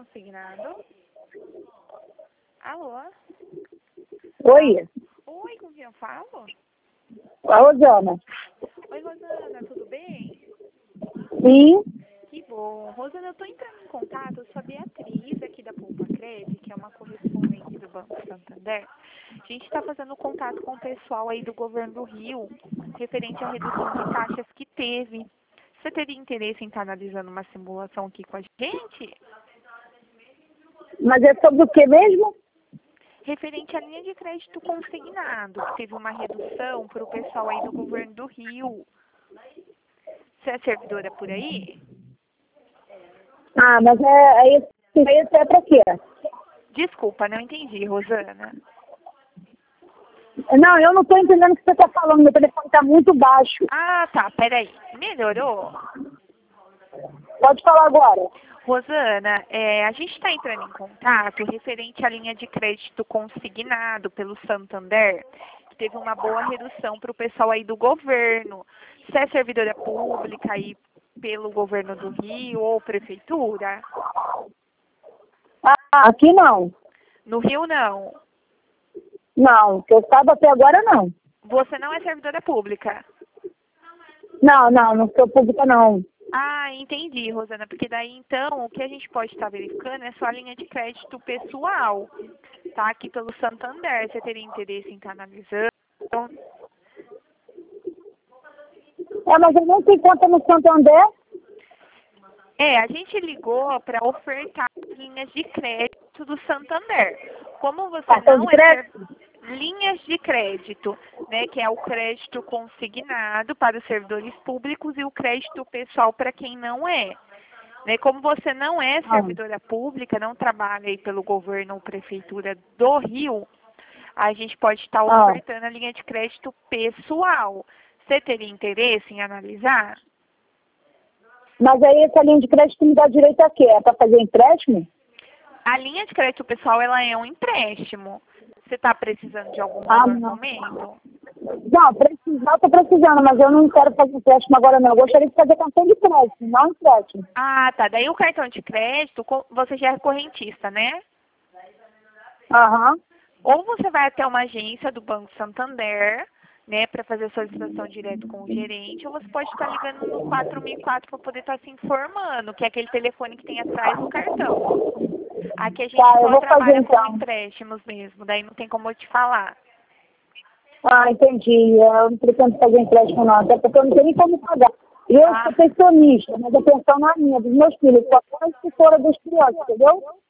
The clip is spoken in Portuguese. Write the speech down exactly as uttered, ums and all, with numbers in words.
consignado. Alô? Oi, Oi, com quem eu falo? a Rosana. Oi, Rosana, tudo bem? Sim, Que bom. Rosana, eu tô entrando em contato, eu sou a Beatriz aqui da Poupa Cred, que é uma correspondente do Banco Santander. A gente está fazendo contato com o pessoal aí do governo do Rio, referente à redução de taxas que teve. Você teria interesse em estar analisando uma simulação aqui com a gente? mas é sobre o que mesmo? Referente à linha de crédito consignado, que teve uma redução para o pessoal aí do governo do Rio. Você é servidora por aí? Ah, mas é, é isso, isso é pra quê? Desculpa, não entendi, Rosana. Não, eu não estou entendendo o que você está falando, meu telefone está muito baixo. Ah, tá, peraí. Melhorou? Pode falar agora. Rosana, é, a gente está entrando em contato referente à linha de crédito consignado pelo Santander, que teve uma boa redução para o pessoal aí do governo. Você é servidora pública aí pelo governo do Rio ou prefeitura? Ah, aqui não. No Rio, não. Não, que eu saiba até agora não. Você não é servidora pública? Não, não, não sou pública não. Ah, entendi, Rosana, porque daí então o que a gente pode estar verificando é só a linha de crédito pessoal, tá? Aqui pelo Santander. Você teria interesse em estar analisando? É, mas eu não tenho conta no Santander. É, a gente ligou para ofertar linhas de crédito do Santander. Como você Cartão não de é ser... crédito? linhas de crédito, né, que é o crédito consignado para os servidores públicos e o crédito pessoal para quem não é. Né, como você não é Ah, servidora pública, não trabalha aí pelo governo ou prefeitura do Rio, a gente pode estar ah. ofertando a linha de crédito pessoal. Você teria interesse em analisar? Mas aí essa linha de crédito me dá direito a quê? É para fazer empréstimo? A linha de crédito pessoal, ela é um empréstimo. Você está precisando de algum Ah, valor no não. momento? Não, precisar, estou precisando, mas eu não quero fazer empréstimo agora não. Eu gostaria de fazer cartão de crédito, não empréstimo. Ah, tá. Daí o cartão de crédito, co- você já é correntista, né? Aham. Ou você vai até uma agência do Banco Santander, né, para fazer a solicitação direto com o gerente, ou você pode estar ligando no quatro mil e quatro para poder estar se informando, que é aquele telefone que tem atrás do cartão. Aqui a gente Tá, eu só vou fazer trabalha com então. empréstimos mesmo, daí não tem como eu te falar. Ah, entendi. Eu não pretendo fazer empréstimo não, até porque eu não tenho nem como pagar. Eu Ah, sou pensionista, mas a pensão não é minha, dos meus filhos, só for a escritora dos crianças, entendeu?